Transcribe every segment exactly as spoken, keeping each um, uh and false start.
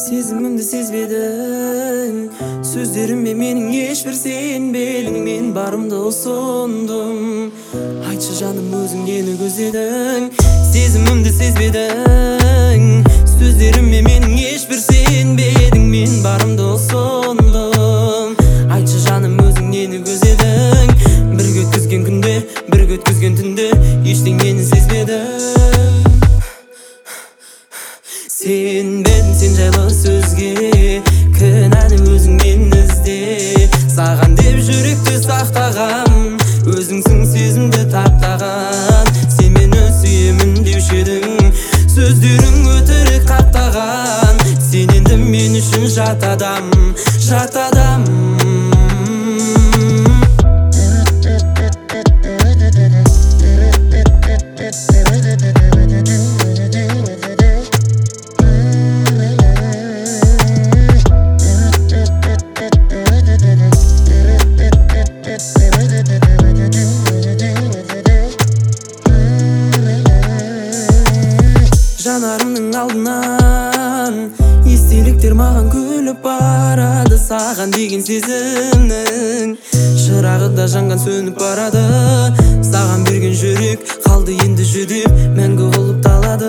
Сезімімді сезбедің, сөздеріме менің ешбір сенбедің. Мен барымды ұсындым, айтшы жаным өзің нені көздедің. Сезімімді сезбедің, сөздеріме менің ешбір сенбедің. Мен барымды ұсындым, айтшы жаным өзің нені көздедің. Бірге өткізген күнде, бірге өткізген түнде ештеңені сезбедім. Сенбедім сен жайлы сөзге, кінәні өзіңнен ізде. Саған деп жүректі сақтағам, өзіңсің сезімді таптаған. Сен мені сүйемін деуші едің, сөздерің өтірік қаптаған. Сен енді мен үшін жат адам, жат адам. Жанарымның алдынан естеліктер маған күліп барады. Саған деген сезімнің шырағы да жанған сөніп барады. Саған берген жүрек қалды енді жүдеп, мәңгі құлып талады.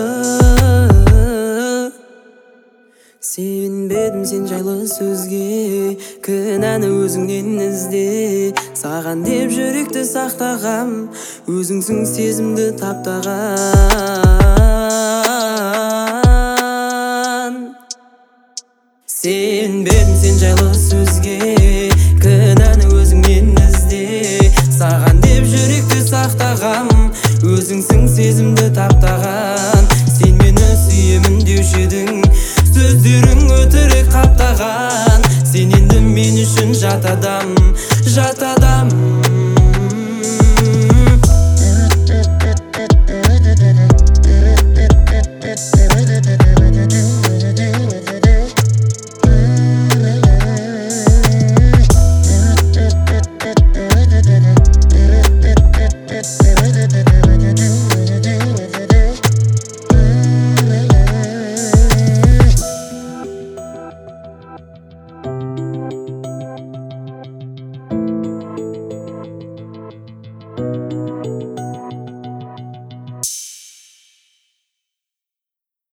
Сенбедім сен жайлы сөзге, кінәні өзіңнен ізде. Саған деп жүректі сақтағам, өзіңсің сезімді таптаған. Сенбедім сен жайлы сөзге, кінәні өзіңнен ізде. Саған деп жүректі сақтағам, өзіңсің сезімді таптаған. Сен мені сүйемін деуші едің, сөздерің өтірік қаптаған. Сен енді мен үшін жат адам,